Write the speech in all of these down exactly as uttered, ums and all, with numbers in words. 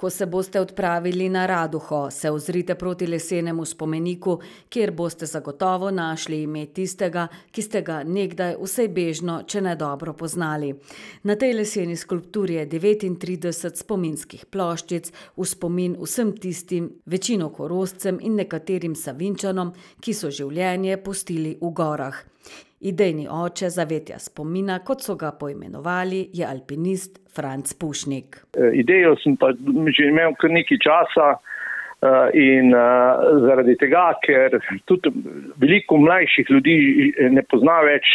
Ko se boste odpravili na Raduho, se ozrite proti lesenemu spomeniku, kjer boste zagotovo našli ime tistega, ki ste ga nekdaj vsej bežno, če ne dobro poznali. Na tej leseni skulpturi je devetintrideset spominskih ploščic v spomin vsem tistim, večino Korošcem in nekaterim Savinjčanom, ki so življenje pustili v gorah. Idejni oče zavetja spomina, kot so ga poimenovali, je alpinist Franc Pušnik. Idejo sem pa že imel kar nekaj časa in zaradi tega, ker tudi veliko mlajših ljudi ne pozna več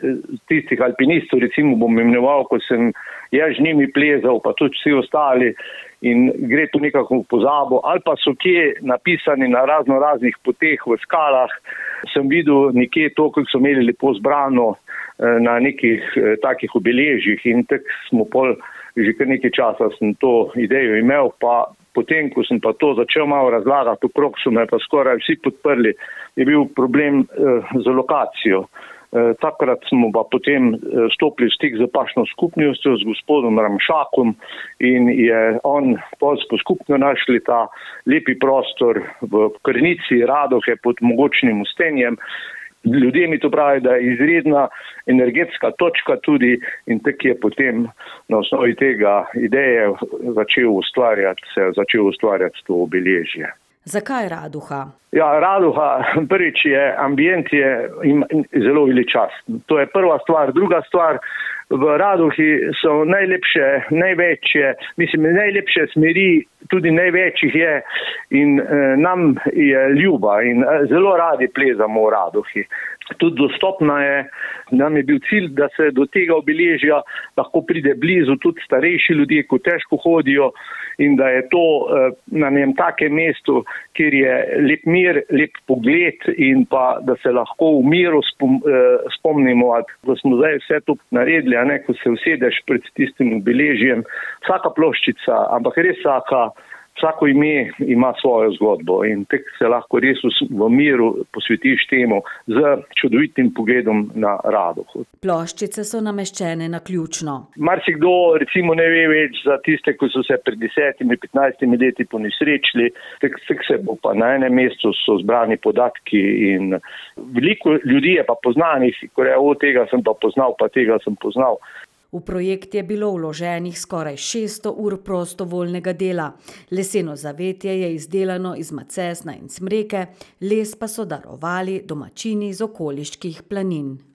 tistih alpinistov, recimo bom imenoval, ko sem jaz z njimi plezal, pa tudi vsi ostali, in gre tu nekako v pozabo, ali pa so kje napisani na razno raznih poteh v skalah. Sem videl nekje to, kako so imeli lepo zbrano na nekih takih obeležjih in tako smo pol že kar nekaj časa sem to idejo imel, pa potem, ko sem pa to začel malo razlagati okrog, so me pa skoraj vsi podprli, je bil problem z lokacijo. Takrat smo pa potem stopili v stik z pašno skupnostjo, z gospodom Ramšakom, in je on po skupno našli ta lepi prostor v Krnici, Radohe pod mogočnim ustenjem. Ljudje mi to pravijo, da je izredna energetska točka tudi, in tako je potem na osnovi tega ideje začel ustvarjati, se je začel ustvarjati to obeležje. Zakaj Raduha? Ja, Raduha, prvič je, ambient je zelo veličasten. To je prva stvar. Druga stvar, v Raduhi so najlepše, največje, mislim, najlepše smeri, tudi največjih je, in eh, nam je ljuba in zelo radi plezamo v Raduhi. Tudi dostopna je, nam je bil cilj, da se do tega obeležja lahko pride blizu tudi starejši ljudje, ko težko hodijo, in da je to eh, na njem takem mestu, kjer je lep mir, lep pogled, in pa da se lahko v miru spom, eh, spomnimo, da smo zdaj vse to naredili, a ne, ko se usedeš pred tistim obeležjem. Vsaka ploščica, ampak res vsaka, vsako ime ima svojo zgodbo in tako se lahko res v miru posvetiš temu z čudovitim pogledom na Raduho. Ploščice so nameščene na ključno. Marsikdo recimo ne ve več za tiste, ko so se pred desetimi, petnajstimi leti ponesrečili, tako se bo pa na enem mestu so zbrani podatki in veliko ljudi je pa poznanih, ko je o tega sem pa poznal, pa tega sem poznal. V projekt je bilo vloženih skoraj šeststo ur prostovoljnega dela. Leseno zavetje je izdelano iz macesna in smreke, les pa so darovali domačini iz okoliških planin.